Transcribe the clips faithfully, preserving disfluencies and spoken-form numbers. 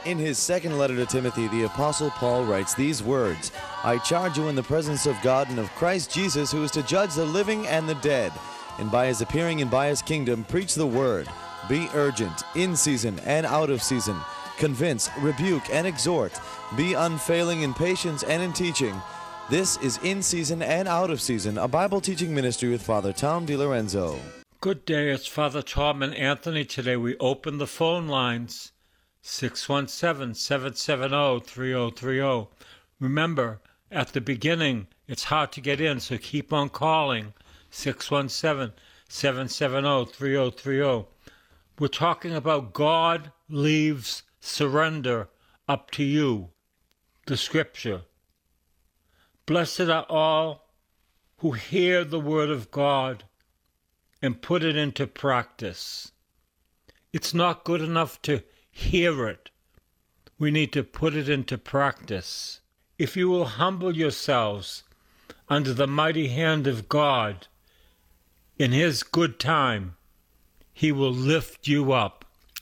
In his second letter to Timothy, the Apostle Paul writes these words, I charge you in the presence of God and of Christ Jesus, who is to judge the living and the dead, and by his appearing and by his kingdom, preach the word. Be urgent, in season and out of season. Convince, rebuke, and exhort. Be unfailing in patience and in teaching. This is In Season and Out of Season, a Bible teaching ministry with Father Tom DiLorenzo. Good day, it's Father Tom and Anthony. Today we open the phone lines, six one seven, seven seven zero, three zero three zero. Remember, at the beginning, it's hard to get in, so keep on calling, six one seven, seven seven zero, three zero three zero. We're talking about God leaves surrender up to you, the scripture. Blessed are all who hear the word of God and put it into practice. It's not good enough to hear it. We need to put it into practice. If you will humble yourselves under the mighty hand of God, in his good time, he will lift you up.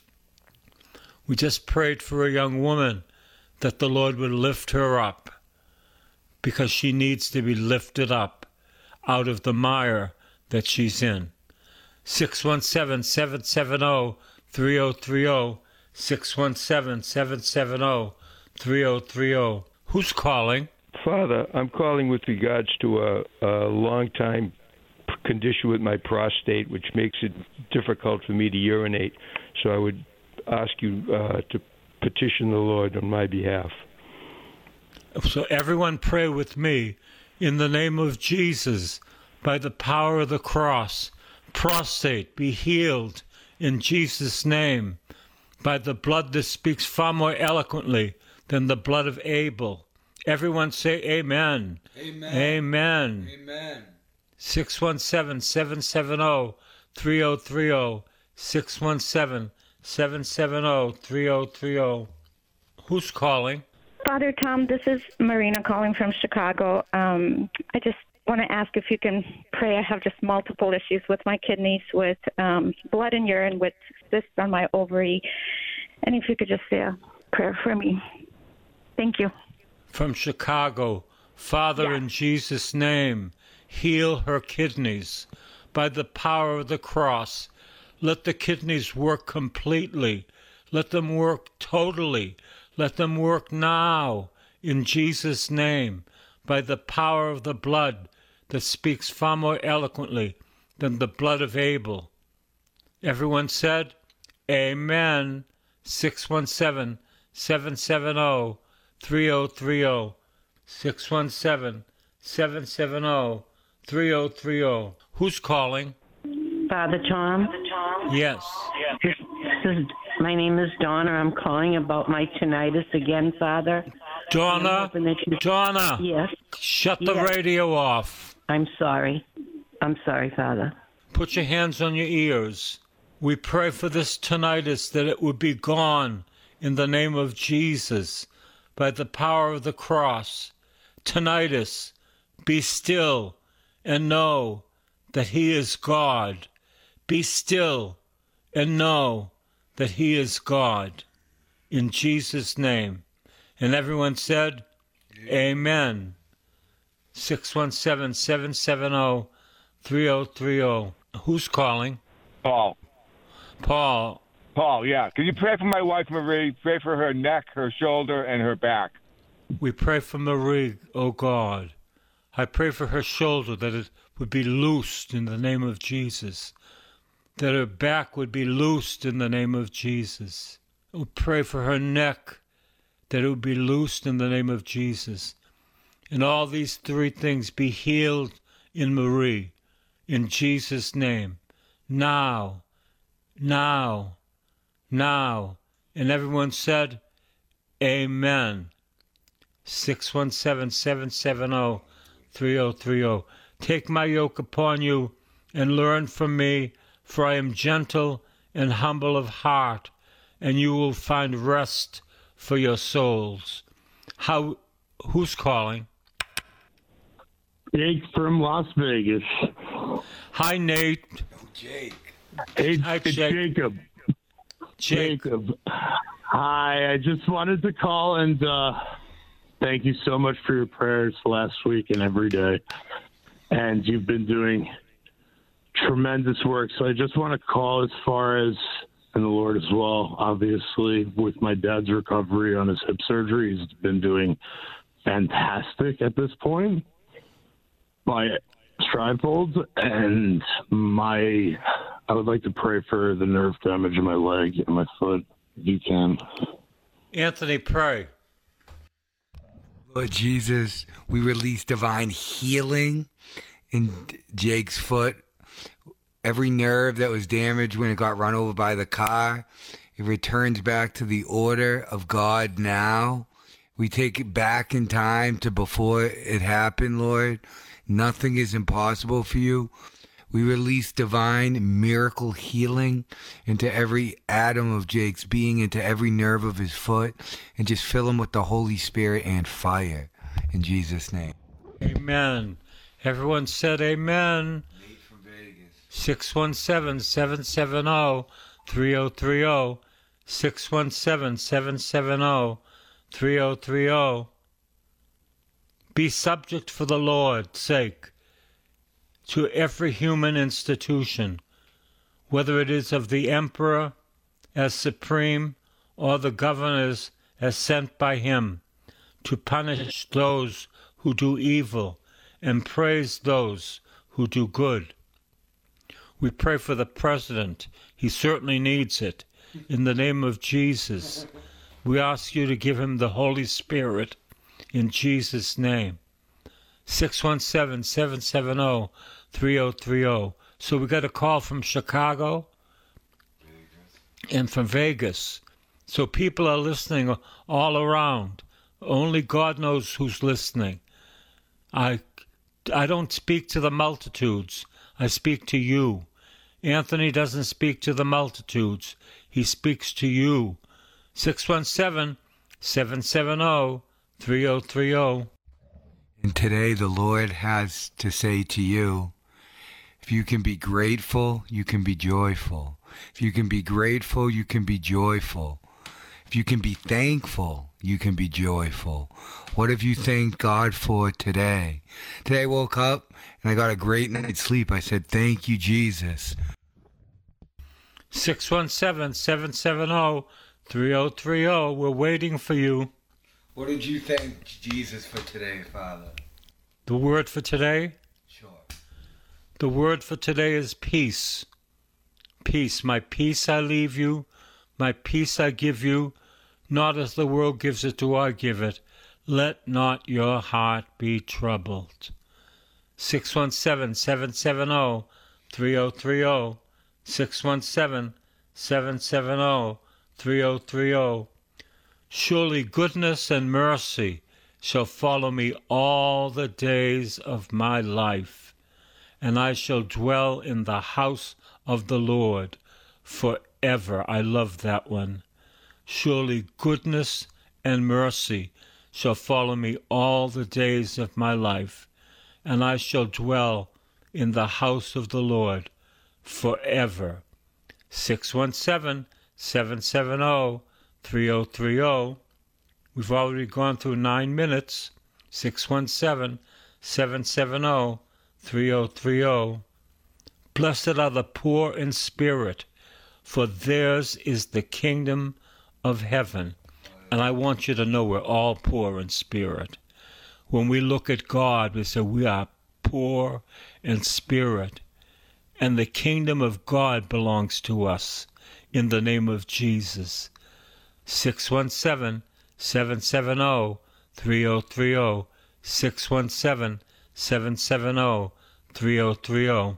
We just prayed for a young woman that the Lord would lift her up, because she needs to be lifted up out of the mire that she's in. six one seven, seven seven zero, three zero three zero, six one seven, seven seven zero, three zero three zero. Who's calling? Father, I'm calling with regards to a, a long-time condition with my prostate, which makes it difficult for me to urinate. So I would ask you uh, to petition the Lord on my behalf. So everyone pray with me. In the name of Jesus, by the power of the cross, prostate be healed in Jesus' name, by the blood that speaks far more eloquently than the blood of Abel. Everyone say amen. Amen. Amen. Amen. six one seven, seven seven zero, three zero three zero, six one seven, seven seven zero, three zero three zero. Who's calling? Father Tom, this is Marina calling from Chicago. Um, I just want to ask if you can pray. I have just multiple issues with my kidneys, with um, blood and urine, with cysts on my ovary. And if you could just say a prayer for me. Thank you. From Chicago, Father, Yeah. in Jesus' name, heal her kidneys. By the power of the cross, let the kidneys work completely. Let them work totally. Let them work now, in Jesus' name, by the power of the blood that speaks far more eloquently than the blood of Abel. Everyone said, amen. six one seven, seven seven zero, three zero three zero. six one seven, seven seven zero, three zero three zero. Who's calling? Father Tom? Yes. This is, my name is Donna. I'm calling about my tinnitus again, Father. Donna, You... Donna, Yes. shut the Yes. radio off. I'm sorry. I'm sorry, Father. Put your hands on your ears. We pray for this tinnitus, that it would be gone in the name of Jesus, by the power of the cross. Tinnitus, be still and know that he is God. Be still and know that he is God. In Jesus' name. And everyone said, amen. six one seven, seven seven zero, three zero three zero. Who's calling? Paul. Paul. Paul, yeah. Can you pray for my wife, Marie? Pray for her neck, her shoulder, and her back. We pray for Marie, O God. I pray for her shoulder, that it would be loosed in the name of Jesus. That her back would be loosed in the name of Jesus. We pray for her neck, that it would be loosed in the name of Jesus. And all these three things be healed in Marie, in Jesus' name. Now, now, now. And everyone said, amen. six one seven, seven seven zero, three zero three zero. Take my yoke upon you and learn from me, for I am gentle and humble of heart, and you will find rest for your souls. How? Who's calling? Jake from Las Vegas. Hi, Nate. Jake. It's, Hi, it's Jake. Jacob. Jake. Jacob. Hi, I just wanted to call and uh, thank you so much for your prayers last week and every day. And you've been doing tremendous work. So I just want to call as far as, and the Lord as well, obviously, with my dad's recovery on his hip surgery. He's been doing fantastic at this point by trifold. And my, I would like to pray for the nerve damage in my leg and my foot. You can. Anthony, pray. Lord Jesus, we release divine healing in Jake's foot. Every nerve that was damaged when it got run over by the car, it returns back to the order of God now. We take it back in time to before it happened, Lord. Nothing is impossible for you. We release divine miracle healing into every atom of Jake's being, into every nerve of his foot, and just fill him with the Holy Spirit and fire. In Jesus' name. Amen. Everyone said amen. Nate from Vegas. six one seven, seven seven zero, three zero three zero. six one seven, seven seven zero, three zero three zero. Be subject for the Lord's sake to every human institution, whether it is of the emperor as supreme or the governors as sent by him, to punish those who do evil and praise those who do good. We pray for the president. He certainly needs it. In the name of Jesus, we ask you to give him the Holy Spirit in Jesus' name. six one seven, seven seven zero, three zero three zero. So we got a call from Chicago and from Vegas. So people are listening all around. Only God knows who's listening. I, I don't speak to the multitudes. I speak to you. Anthony doesn't speak to the multitudes. He speaks to you. six one seven, seven seven zero, three zero three zero. And today the Lord has to say to you, if you can be grateful, you can be joyful. If you can be grateful, you can be joyful. If you can be thankful, you can be joyful. What have you thanked God for today? Today I woke up and I got a great night's sleep. I said, thank you, Jesus. six one seven, seven seven zero, three zero three zero. We're waiting for you. What did you thank Jesus for today, Father? The word for today? Sure. The word for today is peace. Peace. My peace I leave you. My peace I give you. Not as the world gives it, do I give it. Let not your heart be troubled. six one seven, seven seven zero, three zero three zero. six one seven, seven seven zero, three zero three zero. Surely goodness and mercy shall follow me all the days of my life, and I shall dwell in the house of the Lord forever. I love that one. Surely goodness and mercy shall follow me all the days of my life, and I shall dwell in the house of the Lord forever. six one seven, seven seven zero, three zero three zero. We've already gone through nine minutes. six one seven, seven seven zero, three zero three zero. Blessed are the poor in spirit, for theirs is the kingdom of heaven. And I want you to know we're all poor in spirit. When we look at God, we say we are poor in spirit. And the kingdom of God belongs to us in the name of Jesus. six one seven, seven seven zero, three zero three zero. six one seven, seven seven zero, three zero three zero.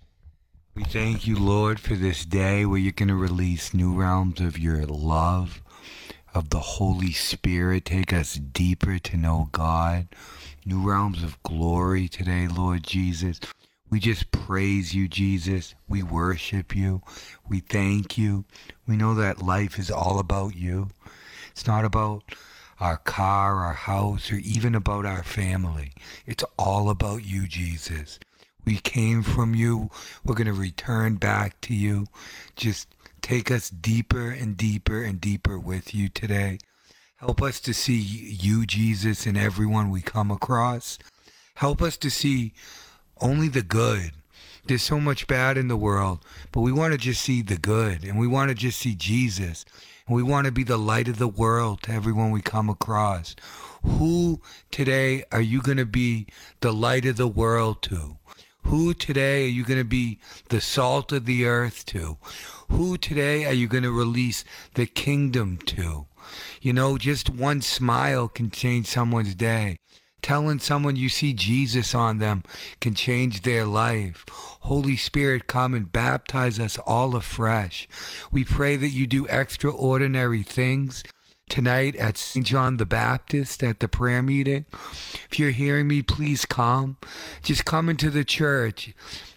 We thank you, Lord, for this day where you're going to release new realms of your love, of the Holy Spirit. Take us deeper to know God. New realms of glory today, Lord Jesus. We just praise you, Jesus. We worship you. We thank you. We know that life is all about you. It's not about our car, our house, or even about our family. It's all about you, Jesus. We came from you. We're going to return back to you. Just take take us deeper and deeper and deeper with you today. Help us to see you, Jesus, in everyone we come across. Help us to see only the good. There's so much bad in the world, but we want to just see the good, and we want to just see Jesus, and we want to be the light of the world to everyone we come across. Who today are you going to be the light of the world to? Who today are you going to be the salt of the earth to? Who today are you going to release the kingdom to? You know, just one smile can change someone's day. Telling someone you see Jesus on them can change their life. Holy Spirit, come and baptize us all afresh. We pray that you do extraordinary things tonight at Saint John the Baptist at the prayer meeting. If you're hearing me, please come. Just come into the church.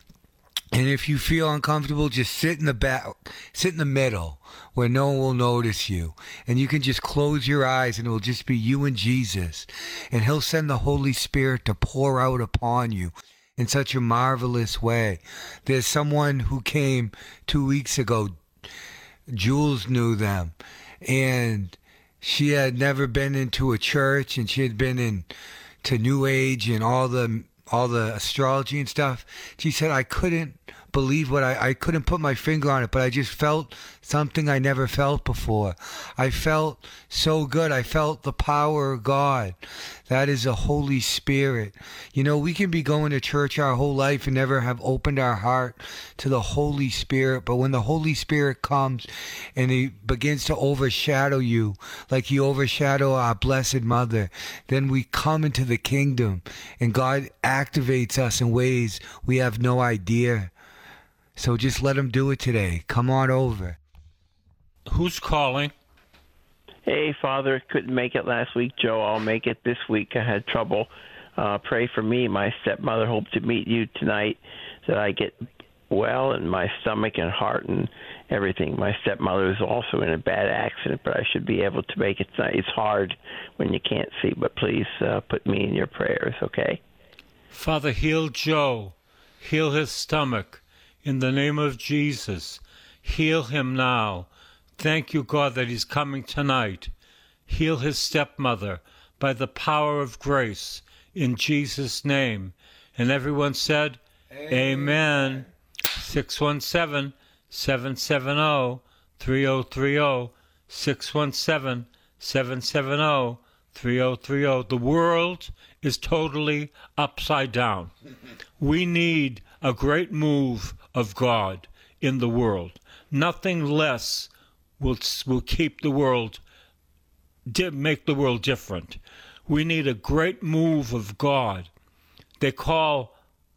And if you feel uncomfortable, just sit in the back, sit in the middle where no one will notice you. And you can just close your eyes and it will just be you and Jesus. And he'll send the Holy Spirit to pour out upon you in such a marvelous way. There's someone who came two weeks ago. Jules knew them. And she had never been into a church, and she had been in to New Age and all the all the astrology and stuff. She said, I couldn't believe what I, I couldn't put my finger on it, but I just felt something I never felt before. I felt so good. I felt the power of God. That is the Holy Spirit. You know, we can be going to church our whole life and never have opened our heart to the Holy Spirit. But when the Holy Spirit comes and he begins to overshadow you, like he overshadowed our Blessed Mother, then we come into the kingdom and God activates us in ways we have no idea. So just let him do it today. Come on over. Who's calling? Hey, Father, couldn't make it last week. Joe, I'll make it this week. I had trouble. Uh, pray for me. My stepmother hoped to meet you tonight, that I get well in my stomach and heart and everything. My stepmother is also in a bad accident, but I should be able to make it tonight. It's hard when you can't see, but please uh, put me in your prayers, okay? Father, heal Joe. Heal his stomach. In the name of Jesus, heal him now. Thank you, God, that he's coming tonight. Heal his stepmother by the power of grace in Jesus' name. And everyone said, Amen. Amen. six one seven, seven seven zero, three zero three zero. six one seven, seven seven zero, three zero three zero. The world is totally upside down. We need a great move of God in the world. Nothing less will will keep the world, make the world different. We need a great move of God. They call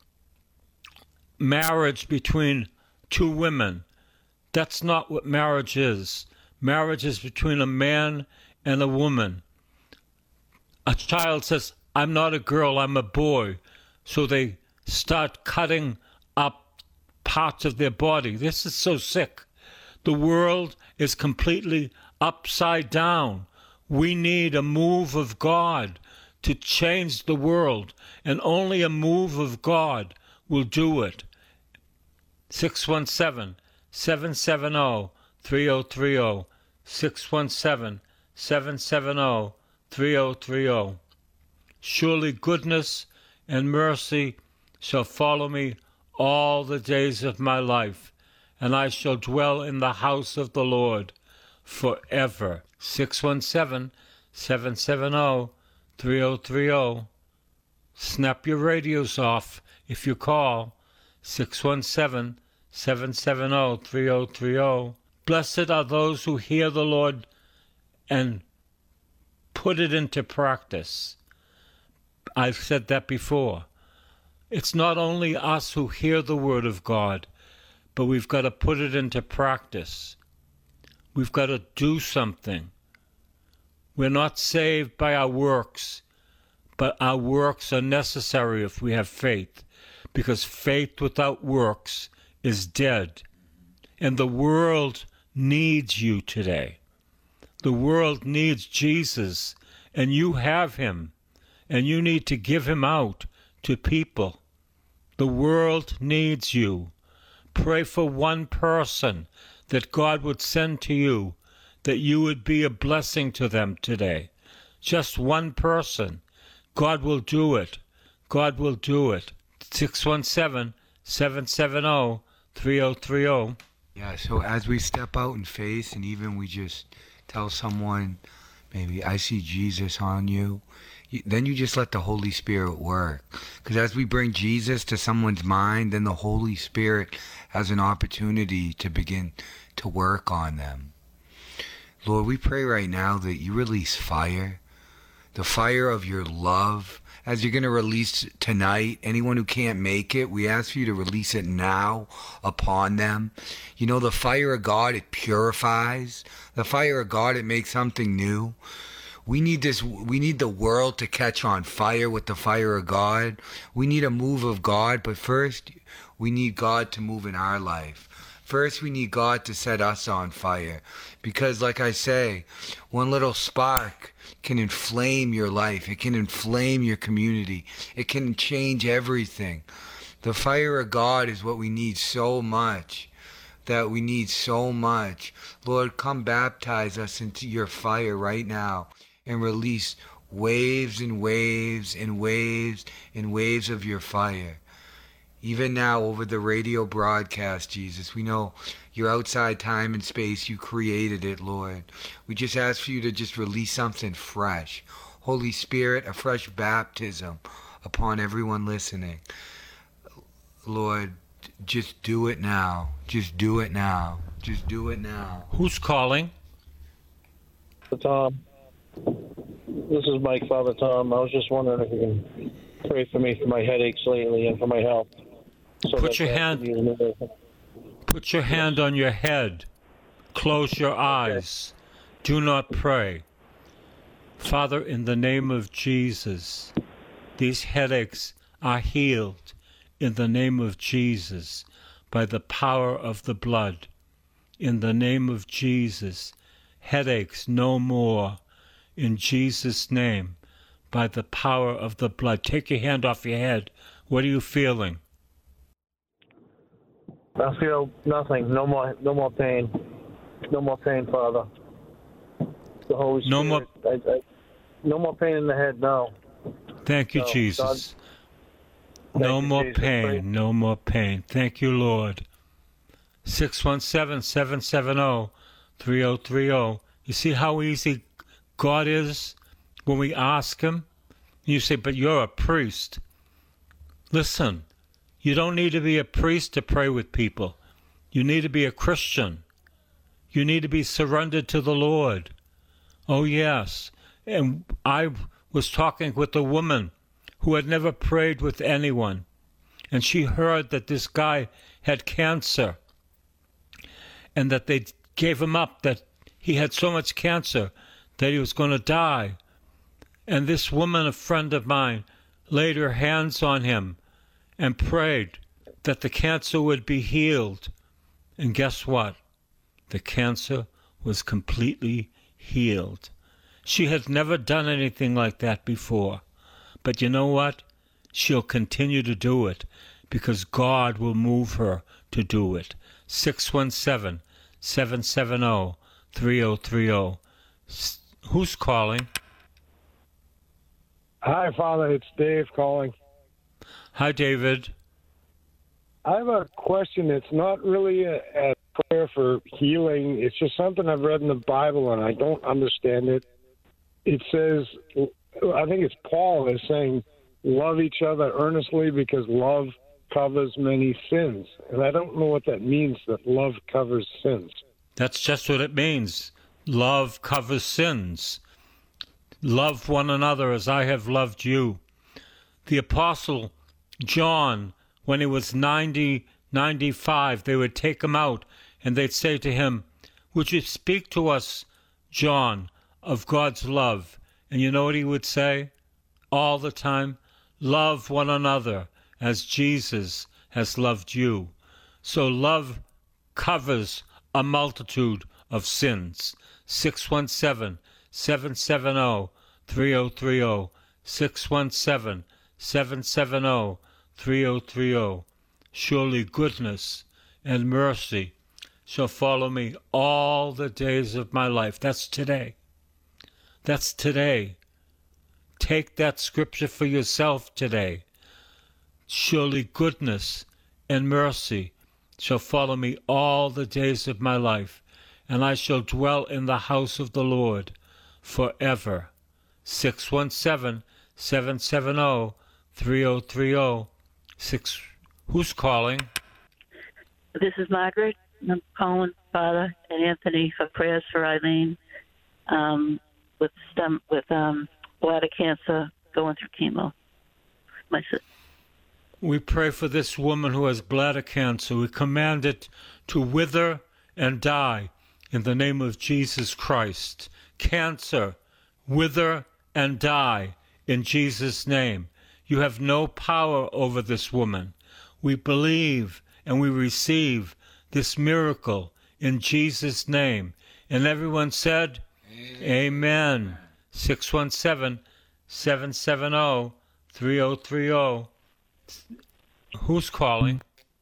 marriage between two women. That's not what marriage is. Marriage is between a man and a woman. A child says, I'm not a girl, I'm a boy. So they start cutting up parts of their body. This is so sick. The world is completely upside down. We need a move of God to change the world, and only a move of God will do it. six one seven, seven seven zero, three zero three zero. six one seven, seven seven zero, three zero three zero. Surely goodness and mercy shall follow me all the days of my life, and I shall dwell in the house of the Lord forever. six one seven, seven seven zero, three zero three zero. Snap your radios off if you call. six one seven, seven seven zero, three zero three zero. Blessed are those who hear the Lord and put it into practice. I've said that before. It's not only us who hear the word of God, but we've got to put it into practice. We've got to do something. We're not saved by our works, but our works are necessary if we have faith, because faith without works is dead. And the world needs you today. The world needs Jesus, and you have him, and you need to give him out to people. The world needs you. Pray for one person that God would send to you, that you would be a blessing to them today. Just one person. God will do it. God will do it. six one seven, seven seven zero, three zero three zero. Yeah, so as we step out in faith and even we just tell someone, maybe, I see Jesus on you, then you just let the Holy Spirit work. Because as we bring Jesus to someone's mind, then the Holy Spirit has an opportunity to begin to work on them. Lord, we pray right now that you release fire, the fire of your love, as you're going to release tonight. Anyone who can't make it, we ask for you to release it now upon them. You know, the fire of God, it purifies. The fire of God, it makes something new. We need this. We need the world to catch on fire with the fire of God. We need a move of God, but first, we need God to move in our life. First, we need God to set us on fire. Because, like I say, one little spark can inflame your life. It can inflame your community. It can change everything. The fire of God is what we need so much. That we need so much. Lord, come baptize us into your fire right now and release waves and waves and waves and waves of your fire. Even now over the radio broadcast, Jesus, we know you're outside time and space. You created it, Lord. We just ask for you to just release something fresh. Holy Spirit, a fresh baptism upon everyone listening. Lord, just do it now. Just do it now. Just do it now. Who's calling? Tom. This is Mike, Father Tom. I was just wondering if you can pray for me for my headaches lately and for my health. So Put your hand. Put your hand on your head. Close your eyes. Do not pray. Father, in the name of Jesus, these headaches are healed in the name of Jesus by the power of the blood. In the name of Jesus, headaches no more. In Jesus' name, by the power of the blood. Take your hand off your head. What are you feeling? I feel nothing. No more. No more pain. No more pain, Father. The Holy Spirit. No more. I, I, no more pain in the head. No. Thank you, no, Jesus. God, no you, more Jesus. pain. Pray. No more pain. Thank you, Lord. six one seven, seven seven zero, three zero three zero. You see how easy God is when we ask him? You say, but you're a priest. Listen, you don't need to be a priest to pray with people. You need to be a Christian. You need to be surrendered to the Lord. Oh, yes. And I was talking with a woman who had never prayed with anyone. And she heard that this guy had cancer and that they gave him up, that he had so much cancer that he was going to die. And this woman, a friend of mine, laid her hands on him and prayed that the cancer would be healed. And guess what? The cancer was completely healed. She had never done anything like that before. But you know what? She'll continue to do it because God will move her to do it. six one seven, seven seven zero, three zero three zero. Who's calling? Hi, Father. It's Dave calling. Hi, David. I have a question. It's not really a, a prayer for healing. It's just something I've read in the Bible, and I don't understand it. It says, I think it's Paul is saying, love each other earnestly because love covers many sins. And I don't know what that means, that love covers sins. That's just what it means. Love covers sins. Love one another as I have loved you. The Apostle John, when he was ninety, ninety-five, they would take him out and they'd say to him, would you speak to us, John, of God's love? And you know what he would say all the time? Love one another as Jesus has loved you. So love covers a multitude of sins. six one seven, seven seven zero, three zero three zero. six one seven, seven seven zero, three zero three zero. Surely goodness and mercy shall follow me all the days of my life. That's today. That's today. Take that scripture for yourself today. Surely goodness and mercy shall follow me all the days of my life, and I shall dwell in the house of the Lord forever. six one seven, seven seven zero, three zero three zero. Six. Who's calling? This is Margaret. I'm calling Father and Anthony for prayers for Eileen um, with stem with um, bladder cancer, going through chemo. My sister. We pray for this woman who has bladder cancer. We command it to wither and die in the name of Jesus Christ. Cancer, wither and die in Jesus' name. You have no power over this woman. We believe and we receive this miracle in Jesus' name. And everyone said, Amen. Amen. six one seven, seven seven zero, three zero three zero. Who's calling?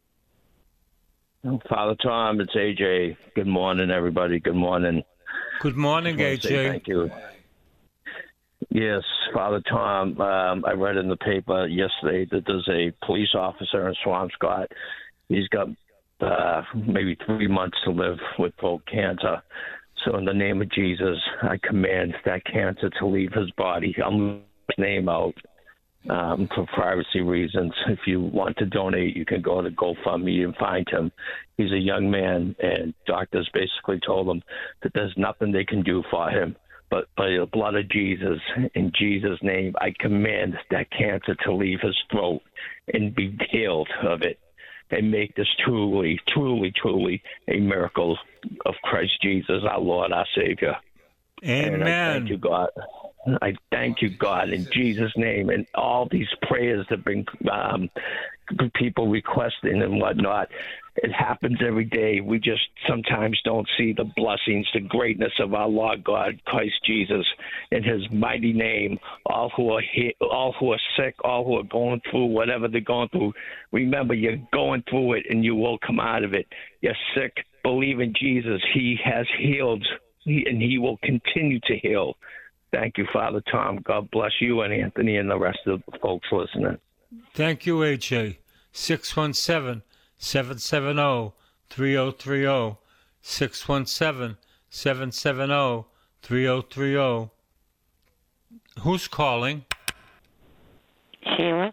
Father Tom, it's A J. Good morning, everybody. Good morning. Good morning, A J. Thank you. Yes, Father Tom, um, I read in the paper yesterday that there's a police officer in Swampscott. He's got uh, maybe three months to live with throat cancer. So in the name of Jesus, I command that cancer to leave his body. I'm leaving his name out um, for privacy reasons. If you want to donate, you can go to GoFundMe and find him. He's a young man, and doctors basically told him that there's nothing they can do for him. But by the blood of Jesus, in Jesus' name, I command that cancer to leave his throat and be healed of it, and make this truly, truly, truly a miracle of Christ Jesus, our Lord, our Savior. Amen. And I thank you, God. I thank you, God, in Jesus' name, and all these prayers that bring um, people requesting and whatnot. It happens every day. We just sometimes don't see the blessings, the greatness of our Lord God, Christ Jesus, in his mighty name. All who are he- all who are sick, all who are going through whatever they're going through, remember, you're going through it and you will come out of it. You're sick, believe in Jesus. He has healed, and he will continue to heal. Thank you, Father Tom. God bless you and Anthony and the rest of the folks listening. Thank you, A J. six one seven, seven seven zero, three zero three zero. six one seven, seven seven zero, three zero three zero. Who's calling? Sheila.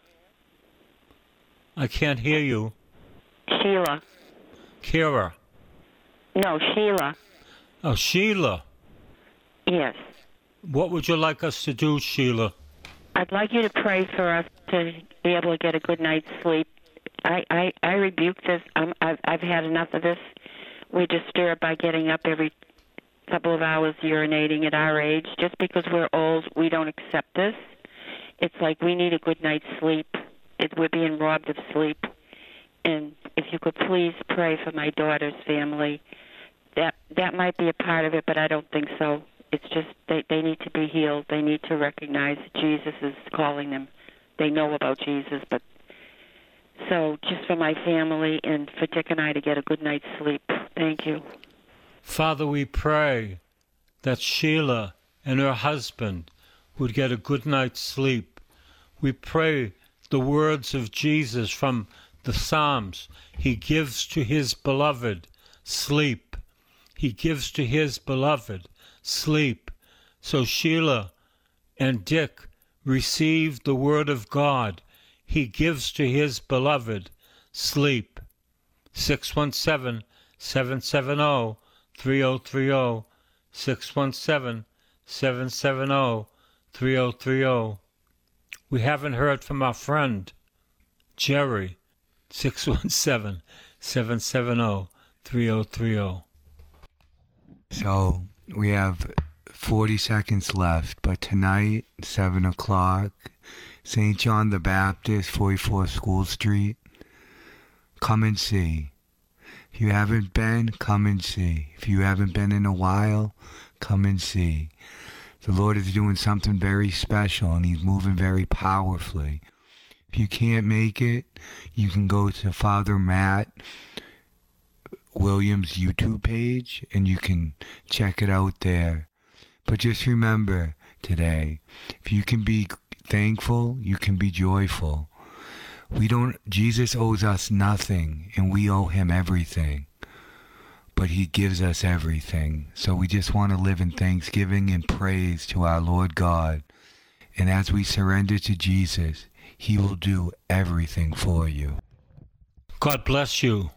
I can't hear you. Sheila. Kira. No, Sheila. Oh, Sheila. Yes. What would you like us to do, Sheila? I'd like you to pray for us to be able to get a good night's sleep. I, I, I rebuke this. I'm, I've, I've had enough of this. We're disturbed by getting up every couple of hours urinating at our age. Just because we're old, we don't accept this. It's like we need a good night's sleep. It, we're being robbed of sleep. And if you could please pray for my daughter's family. That that might be a part of it, but I don't think so. It's just they, they need to be healed. They need to recognize Jesus is calling them. They know about Jesus, but so just for my family and for Dick and I to get a good night's sleep. Thank you. Father, we pray that Sheila and her husband would get a good night's sleep. We pray the words of Jesus from the Psalms. He gives to his beloved sleep. He gives to his beloved sleep. So Sheila and Dick receive the word of God. He gives to his beloved sleep. six one seven, seven seven zero, three zero three zero. six one seven, seven seven zero, three zero three zero. We haven't heard from our friend, Jerry. six one seven, seven seven zero, three zero three zero. So we have forty seconds left, but tonight, seven o'clock, Saint John the Baptist, forty-four School Street. Come and see. If you haven't been, come and see. If you haven't been in a while, come and see. The Lord is doing something very special, and he's moving very powerfully. If you can't make it, you can go to Father Matt Williams YouTube page, and you can check it out there. But just remember today, if you can be thankful, you can be joyful. We don't, Jesus owes us nothing, and we owe him everything. But he gives us everything. So we just want to live in thanksgiving and praise to our Lord God. And as we surrender to Jesus, he will do everything for you. God bless you.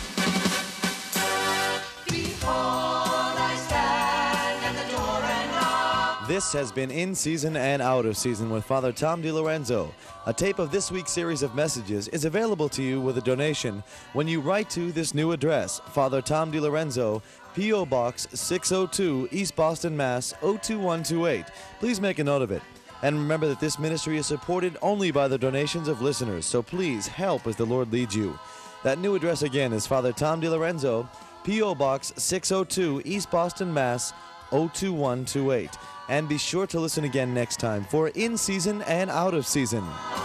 This has been In Season and Out of Season with Father Tom DiLorenzo. A tape of this week's series of messages is available to you with a donation when you write to this new address, Father Tom DiLorenzo, P O. Box six oh two, East Boston, Mass. oh two one two eight. Please make a note of it. And remember that this ministry is supported only by the donations of listeners, so please help as the Lord leads you. That new address again is Father Tom DiLorenzo, P O. Box six oh two, East Boston, Mass. oh two one two eight. And be sure to listen again next time for In Season and Out of Season.